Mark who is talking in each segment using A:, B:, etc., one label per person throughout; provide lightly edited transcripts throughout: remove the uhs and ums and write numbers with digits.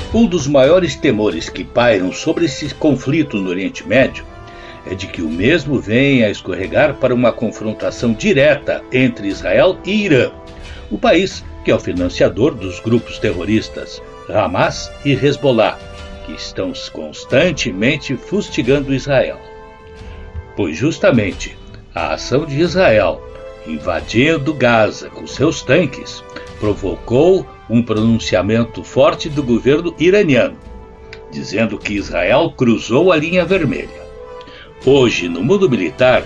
A: Um dos maiores temores que pairam sobre esse conflito no Oriente Médio é de que o mesmo venha a escorregar para uma confrontação direta entre Israel e Irã, o país que é o financiador dos grupos terroristas Hamas e Hezbollah, que estão constantemente fustigando Israel. Pois justamente a ação de Israel invadindo Gaza com seus tanques provocou um pronunciamento forte do governo iraniano, dizendo que Israel cruzou a linha vermelha. Hoje, no mundo militar,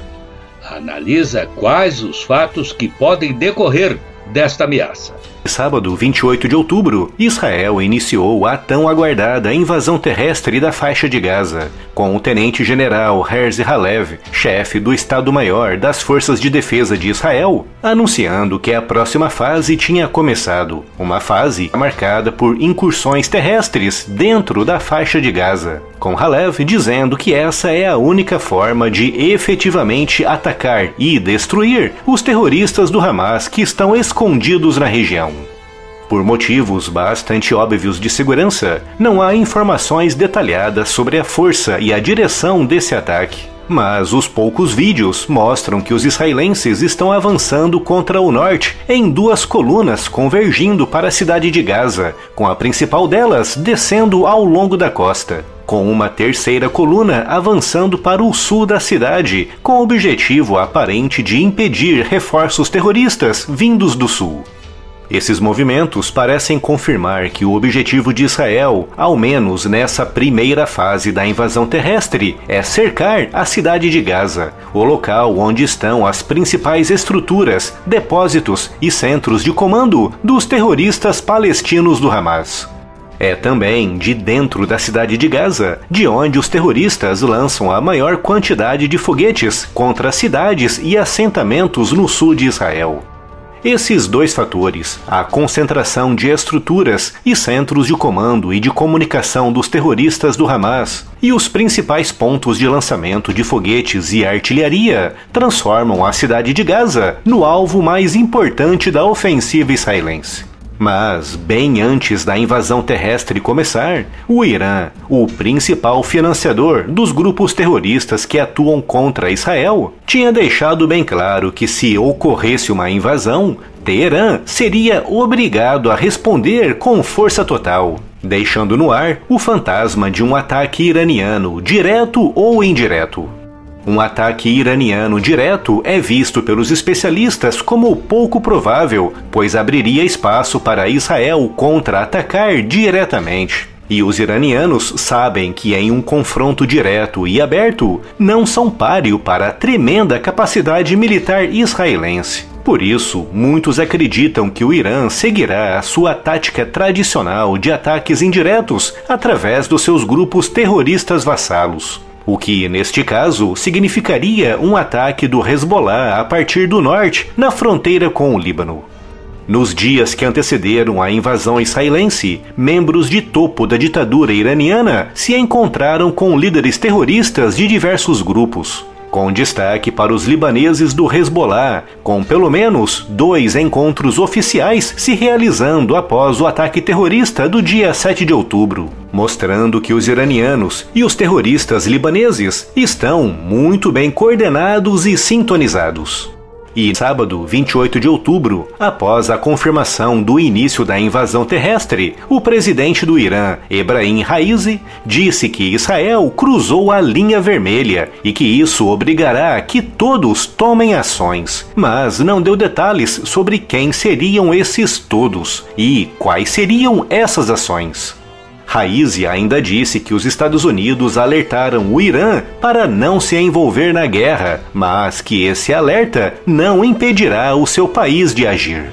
A: analisa quais os fatos que podem decorrer desta ameaça.
B: Sábado, 28 de outubro, Israel iniciou a tão aguardada invasão terrestre da faixa de Gaza, com o tenente-general Herzi Halev, chefe do Estado-Maior das Forças de Defesa de Israel, anunciando que a próxima fase tinha começado, uma fase marcada por incursões terrestres dentro da faixa de Gaza, com Halev dizendo que essa é a única forma de efetivamente atacar e destruir os terroristas do Hamas que estão escondidos na região. Por motivos bastante óbvios de segurança, não há informações detalhadas sobre a força e a direção desse ataque. Mas os poucos vídeos mostram que os israelenses estão avançando contra o norte em duas colunas convergindo para a cidade de Gaza, com a principal delas descendo ao longo da costa, com uma terceira coluna avançando para o sul da cidade, com o objetivo aparente de impedir reforços terroristas vindos do sul. Esses movimentos parecem confirmar que o objetivo de Israel, ao menos nessa primeira fase da invasão terrestre, é cercar a cidade de Gaza, o local onde estão as principais estruturas, depósitos e centros de comando dos terroristas palestinos do Hamas. É também de dentro da cidade de Gaza, de onde os terroristas lançam a maior quantidade de foguetes contra cidades e assentamentos no sul de Israel. Esses dois fatores, a concentração de estruturas e centros de comando e de comunicação dos terroristas do Hamas e os principais pontos de lançamento de foguetes e artilharia, transformam a cidade de Gaza no alvo mais importante da ofensiva israelense. Mas, bem antes da invasão terrestre começar, o Irã, o principal financiador dos grupos terroristas que atuam contra Israel, tinha deixado bem claro que se ocorresse uma invasão, Teherã seria obrigado a responder com força total, deixando no ar o fantasma de um ataque iraniano, direto ou indireto. Um ataque iraniano direto é visto pelos especialistas como pouco provável, pois abriria espaço para Israel contra-atacar diretamente. E os iranianos sabem que em um confronto direto e aberto, não são páreo para a tremenda capacidade militar israelense. Por isso, muitos acreditam que o Irã seguirá a sua tática tradicional de ataques indiretos através dos seus grupos terroristas vassalos. O que, neste caso, significaria um ataque do Hezbollah a partir do norte, na fronteira com o Líbano. Nos dias que antecederam a invasão israelense, membros de topo da ditadura iraniana se encontraram com líderes terroristas de diversos grupos, com destaque para os libaneses do Hezbollah, com pelo menos 2 encontros oficiais se realizando após o ataque terrorista do dia 7 de outubro, mostrando que os iranianos e os terroristas libaneses estão muito bem coordenados e sintonizados. E sábado, 28 de outubro, após a confirmação do início da invasão terrestre, o presidente do Irã, Ebrahim Raisi, disse que Israel cruzou a linha vermelha e que isso obrigará que todos tomem ações, mas não deu detalhes sobre quem seriam esses todos e quais seriam essas ações. Raisi ainda disse que os Estados Unidos alertaram o Irã para não se envolver na guerra, mas que esse alerta não impedirá o seu país de agir.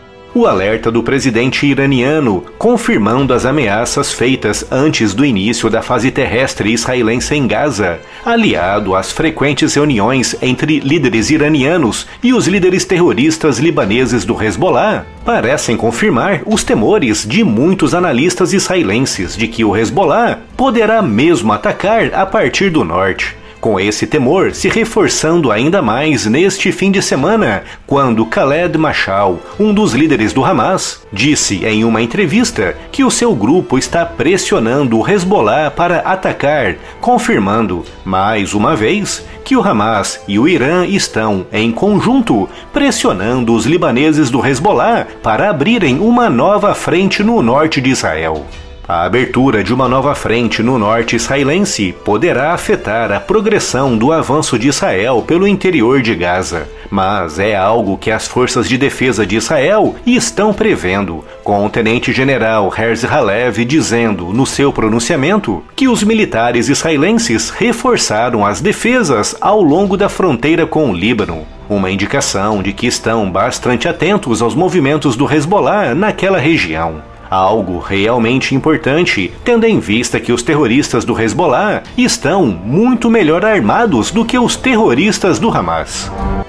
B: O alerta do presidente iraniano, confirmando as ameaças feitas antes do início da fase terrestre israelense em Gaza, aliado às frequentes reuniões entre líderes iranianos e os líderes terroristas libaneses do Hezbollah, parecem confirmar os temores de muitos analistas israelenses de que o Hezbollah poderá mesmo atacar a partir do norte, com esse temor se reforçando ainda mais neste fim de semana, quando Khaled Mashal, um dos líderes do Hamas, disse em uma entrevista que o seu grupo está pressionando o Hezbollah para atacar, confirmando, mais uma vez, que o Hamas e o Irã estão, em conjunto, pressionando os libaneses do Hezbollah para abrirem uma nova frente no norte de Israel. A abertura de uma nova frente no norte israelense poderá afetar a progressão do avanço de Israel pelo interior de Gaza, mas é algo que as forças de defesa de Israel estão prevendo, com o tenente-general Herzi Halevi dizendo no seu pronunciamento que os militares israelenses reforçaram as defesas ao longo da fronteira com o Líbano. Uma indicação de que estão bastante atentos aos movimentos do Hezbollah naquela região. Algo realmente importante, tendo em vista que os terroristas do Hezbollah estão muito melhor armados do que os terroristas do Hamas.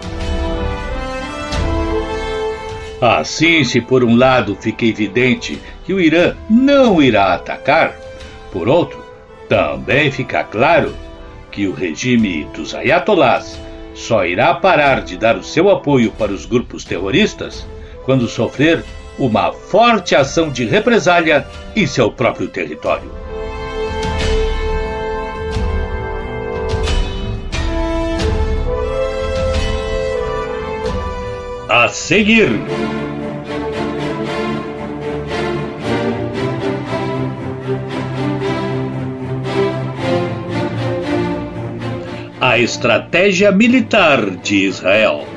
A: Assim, se por um lado fica evidente que o Irã não irá atacar, por outro, também fica claro que o regime dos ayatolás só irá parar de dar o seu apoio para os grupos terroristas quando sofrer uma forte ação de represália em seu próprio território. A seguir, a estratégia militar de Israel.